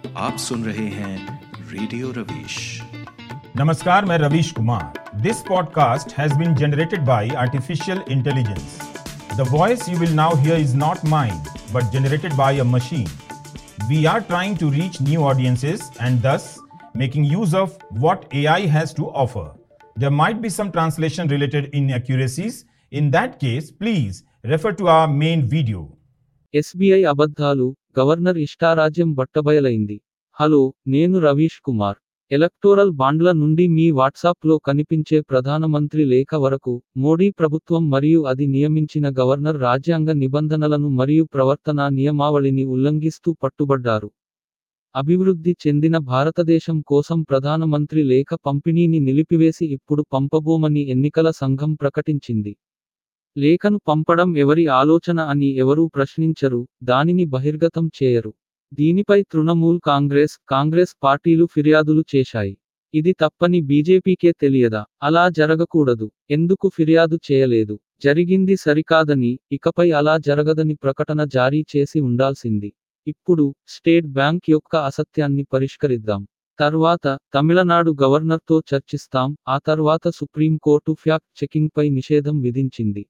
आप सुन रहे हैं रेडियो रवीश। नमस्कार, मैं Ravish Kumar. This podcast has been generated by artificial intelligence. The voice you will now hear is not mine but generated by a machine. We are trying to reach new audiences and thus making use of what AI has to offer. There might be some translation related inaccuracies. In that case, please refer to our main video. SBI అబద్ధాలు, governor ఇష్టారాజ్యం బట్టబయలైంది. Hello, నేను Ravish Kumar. Electoral బాండ్ల నుండి మీ వాట్సాప్లో కనిపించే ప్రధానమంత్రి లేఖ వరకు, మోడీ ప్రభుత్వం మరియు అది నియమించిన గవర్నర్ రాజ్యాంగ నిబంధనలను మరియు ప్రవర్తనా నియమావళిని ఉల్లంఘిస్తూ పట్టుబడ్డారు. అభివృద్ధి చెందిన భారతదేశం కోసం ప్రధానమంత్రి లేఖ పంపిణీని నిలిపివేసి ఇప్పుడు పంపబోమని ఎన్నికల సంఘం ప్రకటించింది. లేఖను పంపడం ఎవరి ఆలోచన అని ఎవరూ ప్రశ్నించరు, దానిని బహిర్గతం చేయరు. దీనిపై తృణమూల్ కాంగ్రెస్ పార్టీలు ఫిర్యాదులు చేశాయి. ఇది తప్పని బీజేపీకే తెలియదా? అలా జరగకూడదు. ఎందుకు ఫిర్యాదు చేయలేదు? జరిగింది సరికాదని, ఇకపై అలా జరగదని ప్రకటన జారీ చేసి ఉండాల్సింది. ఇప్పుడు స్టేట్ బ్యాంక్ యొక్క అసత్యాన్ని పరిష్కరిద్దాం. తర్వాత తమిళనాడు గవర్నర్తో చర్చిస్తాం. ఆ తర్వాత సుప్రీంకోర్టు ఫ్యాక్ట్ చెకింగ్పై నిషేధం విధించింది.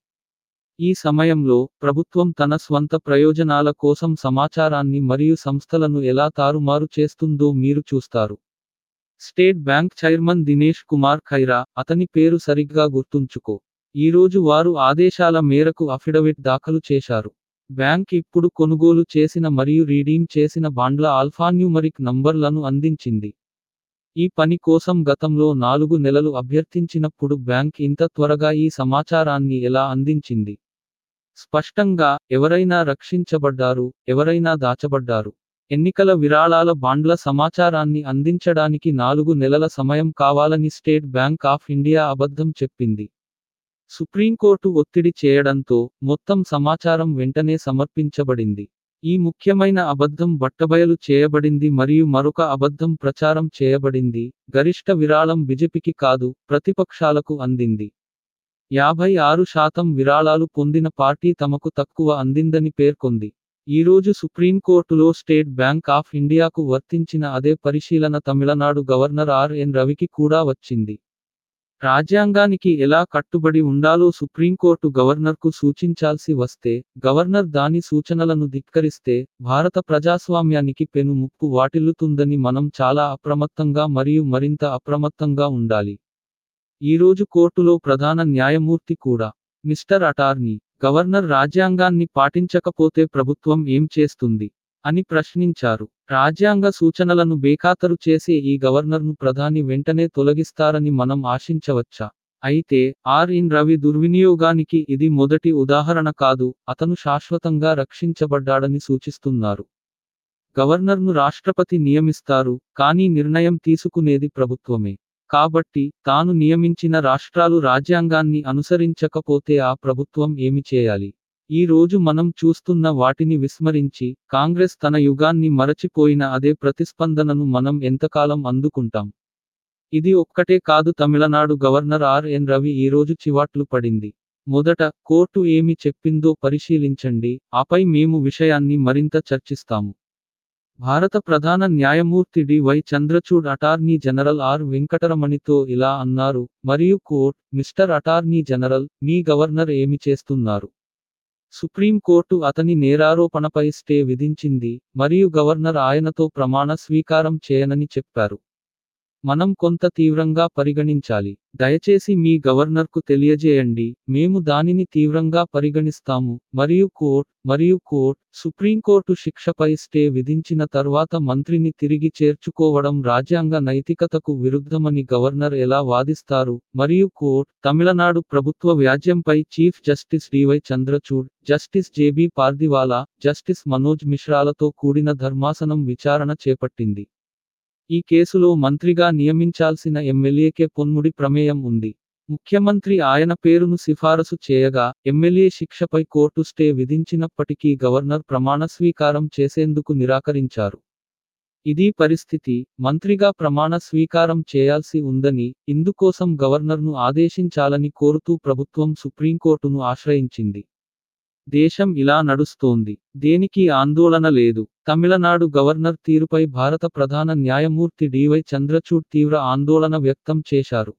ఈ సమయంలో ప్రభుత్వం తన స్వంత ప్రయోజనాల కోసం సమాచారాన్ని మరియు సంస్థలను ఎలా తారుమారు చేస్తుందో మీరు చూస్తారు. State bank chairman Dinesh Kumar Khara, అతని పేరు సరిగ్గా గుర్తుంచుకో. ఈరోజు వారు ఆదేశాల మేరకు అఫిడవిట్ దాఖలు చేశారు. బ్యాంక్ ఇప్పుడు కొనుగోలు చేసిన మరియు రీడీమ్ చేసిన బాండ్ల ఆల్ఫాన్యూమరిక్ నంబర్లను అందించింది. ఈ పని కోసం గతంలో 4 నెలలు అభ్యర్థించినప్పుడు బ్యాంక్ ఇంత త్వరగా ఈ సమాచారాన్ని ఎలా అందించింది? స్పష్టంగా, ఎవరైనా రక్షించబడ్డారు, ఎవరైనా దాచబడ్డారు. ఎన్నికల విరాళాల బాండ్ల సమాచారాన్ని అందించడానికి 4 నెలల సమయం కావాలని స్టేట్ బ్యాంక్ ఆఫ్ ఇండియా అబద్ధం చెప్పింది. సుప్రీంకోర్టు ఒత్తిడి చేయడంతో మొత్తం సమాచారం వెంటనే సమర్పించబడింది. ఈ ముఖ్యమైన అబద్ధం బట్టబయలు చేయబడింది మరియు మరొక అబద్ధం ప్రచారం చేయబడింది. గరిష్ట విరాళం బీజేపీకి కాదు, ప్రతిపక్షాలకు అందింది. 56% విరాళాలు పొందిన పార్టీ తమకు తక్కువ అందిందని పేర్కొంది. ఈరోజు సుప్రీంకోర్టులో స్టేట్ బ్యాంక్ ఆఫ్ ఇండియాకు వర్తించిన అదే పరిశీలన తమిళనాడు గవర్నర్ ఆర్.ఎన్. రవికి కూడా వచ్చింది. రాజ్యాంగానికి ఎలా కట్టుబడి ఉండాలో సుప్రీంకోర్టు గవర్నర్కు సూచించాల్సి వస్తే, గవర్నర్ దాని సూచనలను ధిక్కరిస్తే, భారత ప్రజాస్వామ్యానికి పెను ముప్పు వాటిల్లుతుందని మనం చాలా అప్రమత్తంగా మరియు మరింత అప్రమత్తంగా ఉండాలి. ఈరోజు కోర్టులో ప్రధాన న్యాయమూర్తి కూడా, మిస్టర్ అటార్నీ, గవర్నర్ రాజ్యాంగాన్ని పాటించకపోతే ప్రభుత్వం ఏం చేస్తుంది అని ప్రశ్నించారు. రాజ్యాంగ సూచనలను బేఖాతరు చేసే ఈ గవర్నర్ను ప్రధాని వెంటనే తొలగిస్తారని మనం ఆశించవచ్చా? అయితే ఆర్.ఎన్. రవి దుర్వినియోగానికి ఇది మొదటి ఉదాహరణ కాదు. అతను శాశ్వతంగా రక్షించబడ్డాడని సూచిస్తున్నారు. గవర్నర్ను రాష్ట్రపతి నియమిస్తారు, కానీ నిర్ణయం తీసుకునేది ప్రభుత్వమే. కాబట్టి తాను నియమించిన రాష్ట్రాలు రాజ్యాంగాన్ని అనుసరించకపోతే ఆ ప్రభుత్వం ఏమి చేయాలి? ఈ రోజు మనం చూస్తున్న వాటిని విస్మరించి, కాంగ్రెస్ తన యుగాన్ని మరచిపోయిన అదే ప్రతిస్పందనను మనం ఎంతకాలం అందుకుంటాం? ఇది ఒక్కటే కాదు. తమిళనాడు గవర్నర్ ఆర్.ఎన్. రవి ఈరోజు చివాట్లు పడింది. మొదట కోర్టు ఏమి చెప్పిందో పరిశీలించండి, ఆపై మేము విషయాన్ని మరింత చర్చిస్తాము. భారత ప్రధాన న్యాయమూర్తి D Y. Chandrachud attorney general R. వెంకటరమణితో ఇలా అన్నారు, మరియు కోర్ట్, మిస్టర్ అటార్నీ జనరల్, మీ గవర్నర్ ఏమి చేస్తున్నారు? సుప్రీంకోర్టు అతని నేరారోపణపై స్టే విధించింది, మరియు గవర్నర్ ఆయనతో ప్రమాణ స్వీకారం చేయనని చెప్పారు. మనం కొంత తీవ్రంగా పరిగణించాలి. దయచేసి మీ గవర్నర్కు తెలియజేయండి, మేము దానిని తీవ్రంగా పరిగణిస్తాము. మరియు కోర్ట్, సుప్రీంకోర్టు శిక్షపై స్టే విధించిన తర్వాత మంత్రిని తిరిగి చేర్చుకోవడం రాజ్యాంగ నైతికతకు విరుద్ధమని గవర్నర్ ఎలా వాదిస్తారు? మరియు కోర్ట్, తమిళనాడు ప్రభుత్వ వ్యాజ్యంపై chief justice D Y. Chandrachud, justice J B. Pardiwala, justice Manoj మిశ్రాలతో కూడిన ధర్మాసనం విచారణ చేపట్టింది. ఈ కేసులో మంత్రిగా నియమించాల్సిన ఎమ్మెల్యేకే పొన్ముడి ప్రమేయం ఉంది. ముఖ్యమంత్రి ఆయన పేరును సిఫారసు చేయగా, ఎమ్మెల్యే శిక్షపై కోర్టు స్టే విధించినప్పటికీ గవర్నర్ ప్రమాణ స్వీకారం చేసేందుకు నిరాకరించారు. ఇదీ పరిస్థితి. మంత్రిగా ప్రమాణ స్వీకారం చేయాల్సి ఉందని, ఇందుకోసం గవర్నర్ను ఆదేశించాలని కోరుతూ ప్రభుత్వం సుప్రీంకోర్టును ఆశ్రయించింది. దేశం ఇలా నడుస్తోంది. దేనికి ఆందోళన లేదు. తమిళనాడు గవర్నర్ తీరుపై భారత ప్రధాన న్యాయమూర్తి డివై చంద్రచూడ్ తీవ్ర ఆందోళన వ్యక్తం చేశారు.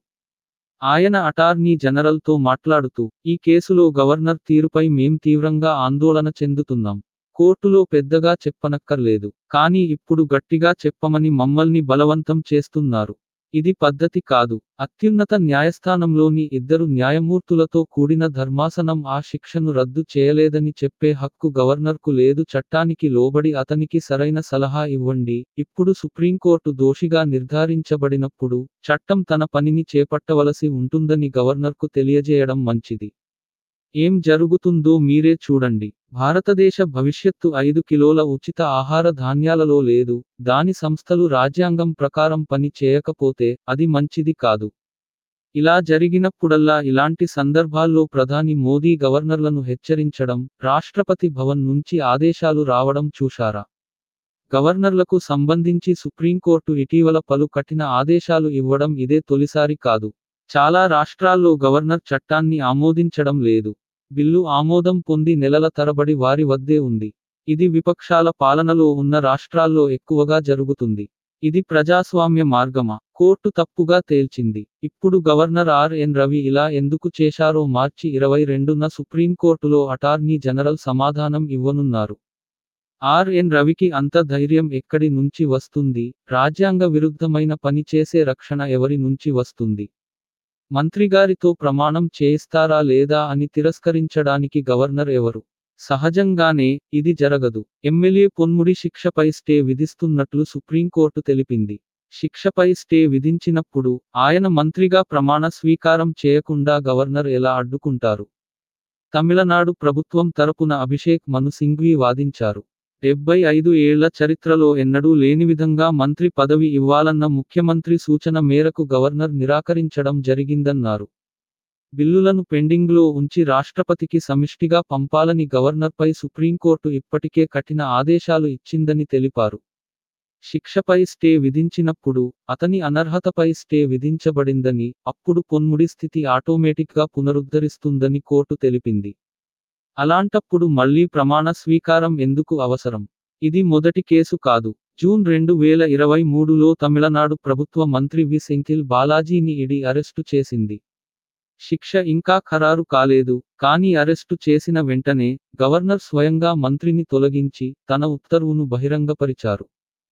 ఆయన అటార్నీ జనరల్తో మాట్లాడుతూ, ఈ కేసులో గవర్నర్ తీరుపై మేం తీవ్రంగా ఆందోళన చెందుతున్నాం. కోర్టులో పెద్దగా చెప్పనక్కర్లేదు. కానీ ఇప్పుడు గట్టిగా చెప్పమని మమ్మల్ని బలవంతం చేస్తున్నారు. ఇది పద్ధతి కాదు. అత్యున్నత న్యాయస్థానంలోని 2 న్యాయమూర్తులతో కూడిన ధర్మాసనం ఆ శిక్షను రద్దు చేయలేదని చెప్పే హక్కు గవర్నర్కు లేదు. చట్టానికి లోబడి అతనికి సరైన సలహా ఇవ్వండి. ఇప్పుడు సుప్రీంకోర్టు దోషిగా నిర్ధారించబడినప్పుడు చట్టం తన పనిని చేపట్టవలసి ఉంటుందని గవర్నర్కు తెలియజేయడం మంచిది. ఏం జరుగుతుందో మీరే చూడండి. భారతదేశ భవిష్యత్తు 5 కిలోల ఉచిత ఆహార ధాన్యాలలో లేదు. దాని సంస్థలు రాజ్యాంగం ప్రకారం పని చేయకపోతే అది మంచిది కాదు. ఇలా జరిగినప్పుడల్లా ఇలాంటి సందర్భాల్లో ప్రధాని మోదీ గవర్నర్లను హెచ్చరించడం, రాష్ట్రపతి భవన్ నుంచి ఆదేశాలు రావడం చూశారా? గవర్నర్లకు సంబంధించి సుప్రీంకోర్టు ఇటీవల పలు కఠిన ఆదేశాలు ఇవ్వడం ఇదే తొలిసారి కాదు. చాలా రాష్ట్రాల్లో గవర్నర్ చట్టాన్ని ఆమోదించడం లేదు. బిల్లు ఆమోదం పొంది నెలల తరబడి వారి వద్దే ఉంది. ఇది విపక్షాల పాలనలో ఉన్న రాష్ట్రాల్లో ఎక్కువగా జరుగుతుంది. ఇది ప్రజాస్వామ్య మార్గమా? కోర్టు తప్పుగా తేల్చింది. ఇప్పుడు గవర్నర్ ఆర్.ఎన్. రవి ఇలా ఎందుకు చేశారో మార్చి 22న సుప్రీంకోర్టులో అటార్నీ జనరల్ సమాధానం ఇవ్వనున్నారు. ఆర్.ఎన్. రవికి అంత ధైర్యం ఎక్కడి నుంచి వస్తుంది? రాజ్యాంగ విరుద్ధమైన పని చేసే రక్షణ ఎవరి నుంచి వస్తుంది? మంత్రిగారితో ప్రమాణం చేయిస్తారా లేదా అని తిరస్కరించడానికి గవర్నర్ ఎవరు? సహజంగానే ఇది జరగదు. ఎమ్మెల్యే పొన్ముడి శిక్షపై స్టే విధిస్తున్నట్లు సుప్రీంకోర్టు తెలిపింది. శిక్షపై స్టే విధించినప్పుడు ఆయన మంత్రిగా ప్రమాణ స్వీకారం చేయకుండా గవర్నర్ ఎలా అడ్డుకుంటారు? తమిళనాడు ప్రభుత్వం తరపున అభిషేక్ మను సింఘ్వి వాదించారు. 75 ఏళ్ల చరిత్రలో ఎన్నడూ లేని విధంగా మంత్రి పదవి ఇవ్వాలన్న ముఖ్యమంత్రి సూచన మేరకు గవర్నర్ నిరాకరించడం జరిగిందన్నారు. బిల్లులను పెండింగ్లో ఉంచి రాష్ట్రపతికి సమిష్టిగా పంపాలని గవర్నర్పై సుప్రీంకోర్టు ఇప్పటికే కఠిన ఆదేశాలు ఇచ్చిందని తెలిపారు. శిక్షపై స్టే విధించినప్పుడు అతని అనర్హతపై స్టే విధించబడిందని, అప్పుడు పొన్ముడి స్థితి ఆటోమేటిక్గా పునరుద్ధరిస్తుందని కోర్టు తెలిపింది. అలాంటప్పుడు మళ్లీ ప్రమాణ స్వీకారం ఎందుకు అవసరం? ఇది మొదటి కేసు కాదు. జూన్ 2023లో తమిళనాడు ప్రభుత్వ మంత్రి వి. సెంథిల్ బాలాజీని ఈడీ అరెస్టు చేసింది. శిక్ష ఇంకా ఖరారు కాలేదు. కానీ అరెస్టు చేసిన వెంటనే గవర్నర్ స్వయంగా మంత్రిని తొలగించి తన ఉత్తర్వును బహిరంగపరిచారు.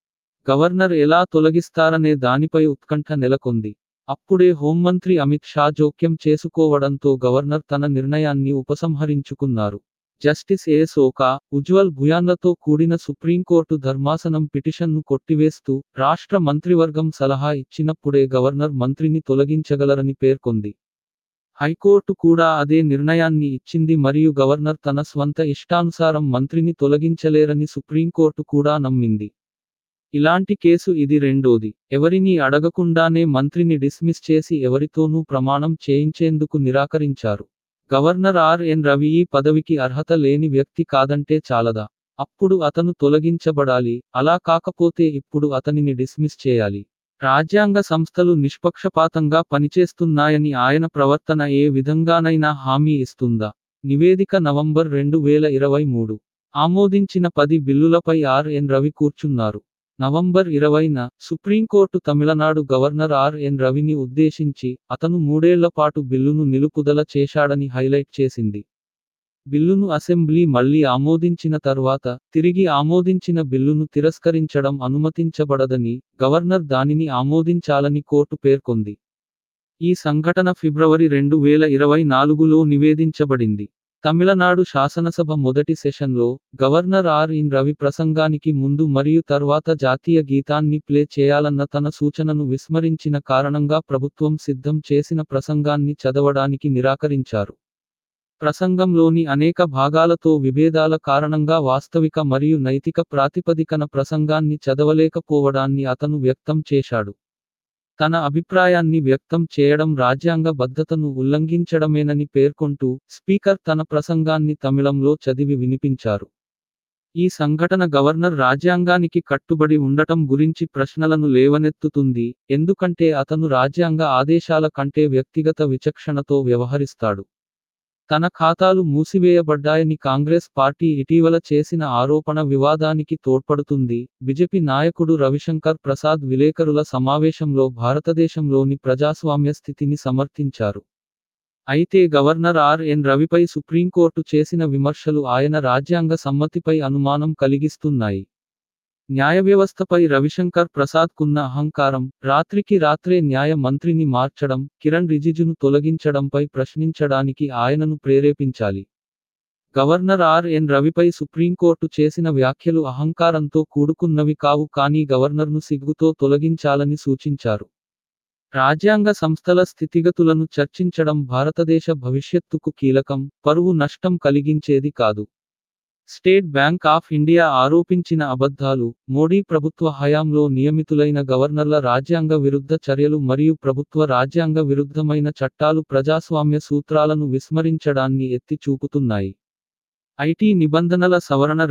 గవర్నర్ ఎలా తొలగిస్తారనే దానిపై ఉత్కంఠ నెలకొంది. అప్పుడే హోంమంత్రి అమిత్ షా జోక్యం చేసుకోవడంతో గవర్నర్ తన నిర్ణయాన్ని ఉపసంహరించుకున్నారు. Justice A. సోకా, ఉజ్వల్ భుయాన్లతో కూడిన సుప్రీంకోర్టు ధర్మాసనం పిటిషన్ను కొట్టివేస్తూ రాష్ట్ర మంత్రివర్గం సలహా ఇచ్చినప్పుడే గవర్నర్ మంత్రిని తొలగించగలరని పేర్కొంది. హైకోర్టు కూడా అదే నిర్ణయాన్ని ఇచ్చింది మరియు గవర్నర్ తన స్వంత ఇష్టానుసారం మంత్రిని తొలగించలేరని సుప్రీంకోర్టు కూడా నమ్మింది. ఇలాంటి కేసు ఇది రెండోది. ఎవరినీ అడగకుండానే మంత్రిని డిస్మిస్ చేసి ఎవరితోనూ ప్రమాణం చేయించేందుకు నిరాకరించారు. గవర్నర్ ఆర్.ఎన్. రవి ఈ పదవికి అర్హత లేని వ్యక్తి కాదంటే చాలదా? అప్పుడు అతను తొలగించబడాలి. అలా కాకపోతే ఇప్పుడు అతనిని డిస్మిస్ చేయాలి. రాజ్యాంగ సంస్థలు నిష్పక్షపాతంగా పనిచేస్తున్నాయని ఆయన ప్రవర్తన ఏ విధంగానైనా హామీ ఇస్తుందా? నివేదిక నవంబర్ 2023. ఆమోదించిన 10 బిల్లులపై ఆర్.ఎన్. రవి కూర్చున్నారు. నవంబర్ 20న సుప్రీంకోర్టు తమిళనాడు గవర్నర్ ఆర్.ఎన్. రవిని ఉద్దేశించి అతను 3 ఏళ్ల పాటు బిల్లును నిలుపుదల చేశాడని హైలైట్ చేసింది. బిల్లును అసెంబ్లీ మళ్లీ ఆమోదించిన తర్వాత తిరిగి ఆమోదించిన బిల్లును తిరస్కరించడం అనుమతించబడదని, గవర్నర్ దానిని ఆమోదించాలని కోర్టు పేర్కొంది. ఈ సంఘటన ఫిబ్రవరి 2024లో నివేదించబడింది. తమిళనాడు శాసనసభ మొదటి సెషన్లో గవర్నర్ ఆర్.ఎన్. రవి ప్రసంగానికి ముందు మరియు తర్వాత జాతీయ గీతాన్ని ప్లే చేయాలన్న తన సూచనను విస్మరించిన కారణంగా ప్రభుత్వం సిద్ధం చేసిన ప్రసంగాన్ని చదవడానికి నిరాకరించారు. ప్రసంగంలోని అనేక భాగాలతో విభేదాల కారణంగా వాస్తవిక మరియు నైతిక ప్రాతిపదికన ప్రసంగాన్ని చదవలేకపోవడాన్ని అతను వ్యక్తం చేశాడు. తన అభిప్రాయాన్ని వ్యక్తం చేయడం రాజ్యాంగ బద్ధతను ఉల్లంఘించడమేనని పేర్కొంటూ స్పీకర్ తన ప్రసంగాన్ని తమిళంలో చదివి వినిపించారు. ఈ సంఘటన గవర్నర్ రాజ్యాంగానికి కట్టుబడి ఉండటం గురించి ప్రశ్నలను లేవనెత్తుతుంది, ఎందుకంటే అతను రాజ్యాంగ ఆదేశాల కంటే వ్యక్తిగత విచక్షణతో వ్యవహరిస్తాడు. తన ఖాతాలు మూసివేయబడ్డాయని కాంగ్రెస్ పార్టీ ఇటీవల చేసిన ఆరోపణ వివాదానికి తోడ్పడుతుంది. బీజేపీ నాయకుడు రవిశంకర్ ప్రసాద్ విలేకరుల సమావేశంలో భారతదేశంలోని ప్రజాస్వామ్య స్థితిని సమర్థించారు. అయితే గవర్నర్ ఆర్.ఎన్. రవిపై సుప్రీంకోర్టు చేసిన విమర్శలు ఆయన రాజ్యాంగ సమ్మతిపై అనుమానం కలిగిస్తున్నాయి. న్యాయవ్యవస్థపై రవిశంకర్ ప్రసాద్కున్న అహంకారం, రాత్రికి రాత్రే న్యాయ మంత్రిని మార్చడం, కిరణ్ రిజిజును తొలగించడంపై ప్రశ్నించడానికి ఆయనను ప్రేరేపించాలి. గవర్నర్ ఆర్.ఎన్. రవిపై సుప్రీంకోర్టు చేసిన వ్యాఖ్యలు అహంకారంతో కూడుకున్నవి కావు కానీ గవర్నర్ను సిగ్గుతో తొలగించాలని సూచించారు. రాజ్యాంగ సంస్థల స్థితిగతులను చర్చించడం భారతదేశ భవిష్యత్తుకు కీలకం, పరువు నష్టం కలిగించేది కాదు. స్టేట్ బ్యాంక్ ఆఫ్ ఇండియా ఆరోపించిన అబద్ధాలు, మోడీ ప్రభుత్వ హయాంలో నియమితులైన గవర్నర్ల రాజ్యాంగ విరుద్ధ చర్యలు మరియు ప్రభుత్వ రాజ్యాంగ విరుద్ధమైన చట్టాలు ప్రజాస్వామ్య సూత్రాలను విస్మరించడాన్ని ఎత్తి చూపుతున్నాయి. ఐటీ నిబంధనల సవరణ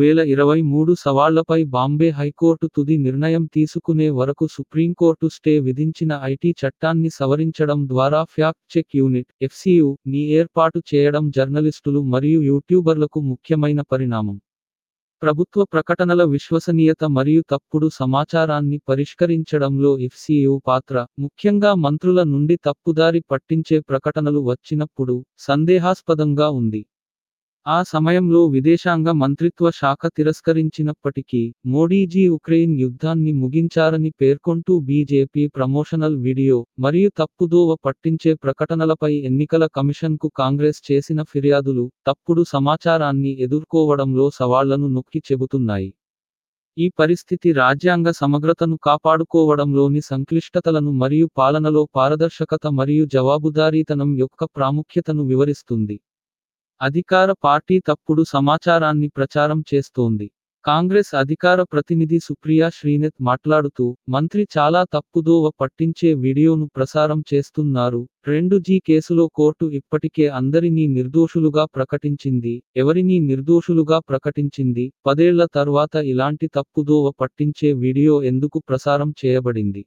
2023 సవాళ్లపై బాంబే హైకోర్టు తుది నిర్ణయం తీసుకునే వరకు సుప్రీంకోర్టు స్టే విధించిన ఐటీ చట్టాన్ని సవరించడం ద్వారా ఫ్యాక్ట్ చెక్ యూనిట్ (FCU) ని ఏర్పాటు చేయడం జర్నలిస్టులు మరియు యూట్యూబర్లకు ముఖ్యమైన పరిణామం. ప్రభుత్వ ప్రకటనల విశ్వసనీయత మరియు తప్పుడు సమాచారాన్ని పరిష్కరించడంలో FCU పాత్ర, ముఖ్యంగా మంత్రుల నుండి తప్పుదారి పట్టించే ప్రకటనలు వచ్చినప్పుడు, సందేహాస్పదంగా ఉంది. ఆ సమయంలో విదేశాంగ మంత్రిత్వ శాఖ తిరస్కరించినప్పటికీ, మోడీజీ ఉక్రెయిన్ యుద్ధాన్ని ముగించారని పేర్కొంటూ బీజేపీ ప్రమోషనల్ వీడియో, మరియు తప్పుదోవ పట్టించే ప్రకటనలపై ఎన్నికల కమిషన్కు కాంగ్రెస్ చేసిన ఫిర్యాదులు, తప్పుడు సమాచారాన్ని ఎదుర్కోవడంలో సవాళ్లను నొక్కి చెబుతున్నాయి. ఈ పరిస్థితి రాజ్యాంగ సమగ్రతను కాపాడుకోవడంలోని సంక్లిష్టతలను మరియు పాలనలో పారదర్శకత మరియు జవాబుదారీతనం యొక్క ప్రాముఖ్యతను వివరిస్తుంది. అధికార పార్టీ తప్పుడు సమాచారాన్ని ప్రచారం చేస్తోంది. కాంగ్రెస్ అధికార ప్రతినిధి సుప్రియా శ్రీనాథ్ మాట్లాడుతూ, మంత్రి చాలా తప్పుదోవ పట్టించే వీడియోను ప్రసారం చేస్తున్నారు. 2G కేసులో కోర్టు ఇప్పటికే అందరినీ నిర్దోషులుగా ప్రకటించింది. ఎవరినీ నిర్దోషులుగా ప్రకటించింది? 10 ఏళ్ల తర్వాత ఇలాంటి తప్పుదోవ పట్టించే వీడియో ఎందుకు ప్రసారం చేయబడింది?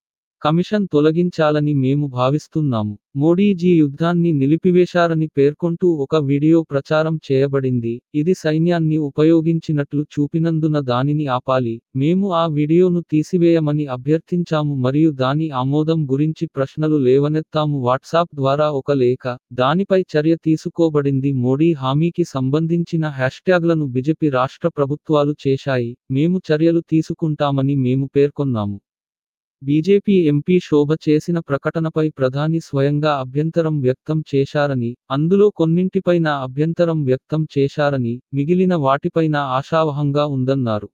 కమిషన్ తొలగించాలని మేము భావిస్తున్నాము. మోడీజీ యుద్ధాన్ని నిలిపివేశారని పేర్కొంటూ ఒక వీడియో ప్రచారం చేయబడింది. ఇది సైన్యాన్ని ఉపయోగించినట్లు చూపినందున దానిని ఆపాలి. మేము ఆ వీడియోను తీసివేయమని అభ్యర్థించాము మరియు దాని ఆమోదం గురించి ప్రశ్నలు లేవనెత్తాము. వాట్సాప్ ద్వారా ఒక లేఖ, దానిపై చర్య తీసుకోబడింది. మోడీ హామీకి సంబంధించిన హ్యాష్ట్యాగ్లను బీజేపీ రాష్ట్ర ప్రభుత్వాలు చేశాయి. మేము చర్యలు తీసుకుంటామని మేము పేర్కొన్నాము. బీజేపీ ఎంపీ శోభ చేసిన ప్రకటనపై ప్రధాని స్వయంగా అభ్యంతరం వ్యక్తం చేశారని, అందులో కొన్నింటిపైన అభ్యంతరం వ్యక్తం చేశారని, మిగిలిన వాటిపైన ఆశావహంగా ఉందన్నారు.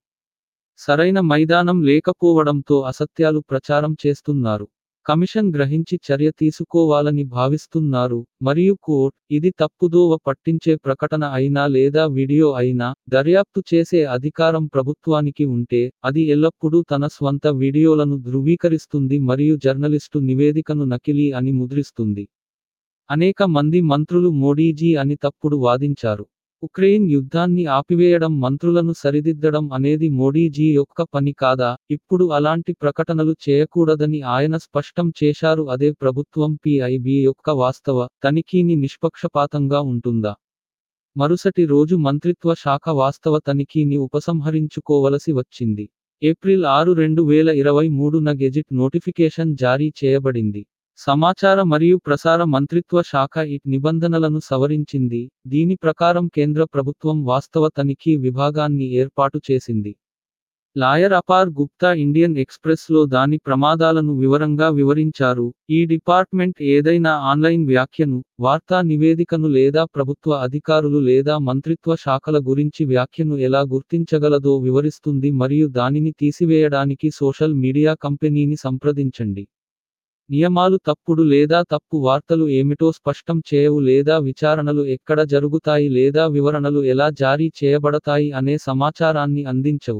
సరైన మైదానం లేకపోవడంతో అసత్యాలు ప్రచారం చేస్తున్నారు. కమిషన్ గ్రహించి చర్య తీసుకోవాలని భావిస్తున్నారు. మరియు కోర్ట్, ఇది తప్పుదోవ పట్టించే ప్రకటన అయినా లేదా వీడియో అయినా, దర్యాప్తు చేసే అధికారం ప్రభుత్వానికి ఉంటే, అది ఎల్లప్పుడూ తన స్వంత వీడియోలను ధృవీకరిస్తుంది మరియు జర్నలిస్టు నివేదికను నకిలీ అని ముద్రిస్తుంది. అనేక మంది మంత్రులు మోడీజీ అని తప్పుడు వాదించారు. ఉక్రెయిన్ యుద్ధాన్ని ఆపివేయడం, మంత్రులను సరిదిద్దడం అనేది మోడీజీ యొక్క పని కాదా? ఇప్పుడు అలాంటి ప్రకటనలు చేయకూడదని ఆయన స్పష్టం చేశారు. అదే ప్రభుత్వం PIB యొక్క వాస్తవ తనిఖీని నిష్పక్షపాతంగా ఉంటుందా? మరుసటి రోజు మంత్రిత్వ శాఖ వాస్తవ తనిఖీని ఉపసంహరించుకోవలసి వచ్చింది. ఏప్రిల్ 6, 2023న గెజిట్ నోటిఫికేషన్ జారీ చేయబడింది. సమాచార మరియు ప్రసార మంత్రిత్వ శాఖ నిబంధనలను సవరించింది. దీని ప్రకారం కేంద్ర ప్రభుత్వం వాస్తవ తనిఖీ విభాగాన్ని ఏర్పాటు చేసింది. లాయర్ అపార్ గుప్తా ఇండియన్ ఎక్స్‌ప్రెస్‌లో దాని ప్రమాదాలను వివరంగా వివరించారు. ఈ డిపార్ట్మెంట్ ఏదైనా ఆన్లైన్ వ్యాఖ్యను, వార్తా నివేదికను లేదా ప్రభుత్వ అధికారులు లేదా మంత్రిత్వ శాఖల గురించి వ్యాఖ్యను ఎలా గుర్తించగలదో వివరిస్తుంది మరియు దానిని తీసివేయడానికి సోషల్ మీడియా కంపెనీని సంప్రదించండి. నియమాలు తప్పుడు లేదా తప్పు వార్తలు ఏమిటో స్పష్టం చేయవు లేదా విచారణలు ఎక్కడ జరుగుతాయి లేదా వివరణలు ఎలా జారీ చేయబడతాయి అనే సమాచారాన్ని అందించవు.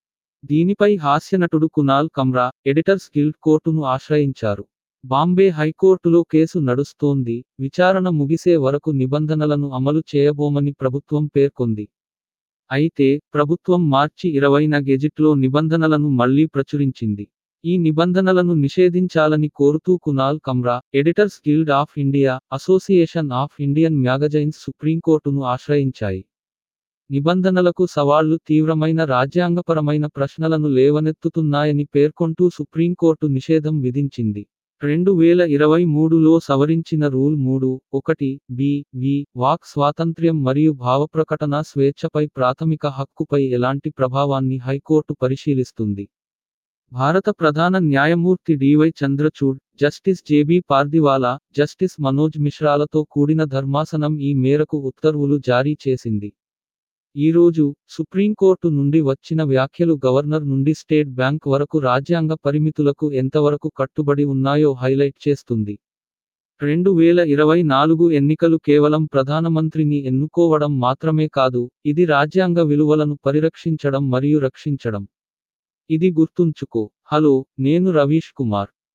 దీనిపై హాస్యనటుడు కునాల్ కమ్రా, ఎడిటర్స్ గిల్డ్ కోర్టును ఆశ్రయించారు. బాంబే హైకోర్టులో కేసు నడుస్తోంది. విచారణ ముగిసే వరకు నిబంధనలను అమలు చేయబోమని ప్రభుత్వం పేర్కొంది. అయితే, ప్రభుత్వం మార్చి 20న గెజిట్లో నిబంధనలను మళ్లీ ప్రచురించింది. ఈ నిబంధనలను నిషేధించాలని కోరుతూ Kunal Kamra, editors guild of India, association of Indian magazines సుప్రీంకోర్టును ఆశ్రయించాయి. నిబంధనలకు సవాళ్లు తీవ్రమైన రాజ్యాంగపరమైన ప్రశ్నలను లేవనెత్తుతున్నాయని పేర్కొంటూ సుప్రీంకోర్టు నిషేధం విధించింది. 2023లో సవరించిన రూల్ 3(1)(b)(v) వాక్ స్వాతంత్ర్యం మరియు భావప్రకటన స్వేచ్ఛపై ప్రాథమిక హక్కుపై ఎలాంటి ప్రభావాన్ని హైకోర్టు పరిశీలిస్తుంది. భారత ప్రధాన న్యాయమూర్తి D Y Chandrachud, justice J B Pardiwala, justice Manoj మిశ్రాలతో కూడిన ధర్మాసనం ఈ మేరకు ఉత్తర్వులు జారీ చేసింది. ఈరోజు సుప్రీంకోర్టు నుండి వచ్చిన వ్యాఖ్యలు గవర్నర్ నుండి స్టేట్ బ్యాంక్ వరకు రాజ్యాంగ పరిమితులకు ఎంతవరకు కట్టుబడి ఉన్నాయో హైలైట్ చేస్తుంది. 2024 ఎన్నికలు కేవలం ప్రధానమంత్రిని ఎన్నుకోవడం మాత్రమే కాదు, ఇది రాజ్యాంగ విలువలను పరిరక్షించడం మరియు రక్షించడం. ఇది గుర్తుంచుకో. హలో, నేను రవీష్ కుమార్.